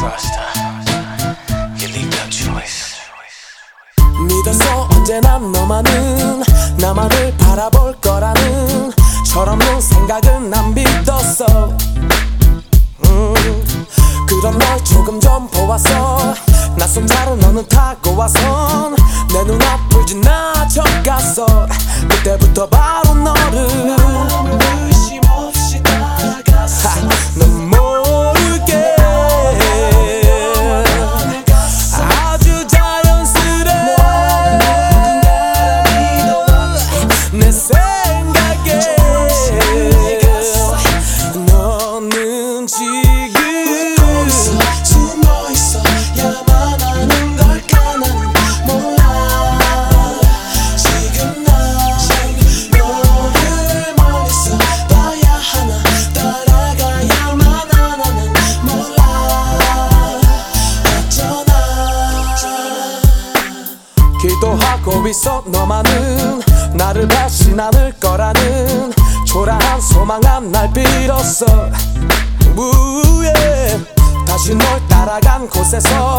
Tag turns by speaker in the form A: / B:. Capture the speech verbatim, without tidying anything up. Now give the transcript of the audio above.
A: 믿었어 언제나 너만은 나만을 바라볼 거라는 철없는 생각은 안 믿었어. 음, 그런 날 조금 전 보았어. 낯선 차로 너는 타고 와선 내 눈앞을 지나쳐갔어. 그때부터 바로 너를 의심 없이 다가갔어. 넌 모르게 아주 자연스레 내 생각에 너는 지금 거기서 숨어있어 야만 하는 걸까 난 몰라. 지금 난 너를 멀리서 봐야 하나 따라가야만 하나는 몰라. 어쩌나 기도하고 있어. 너만은 나를 다신 않을 거라는 초라한 소망한 날 빌었어. 우예. 다시 널 따라간 곳에서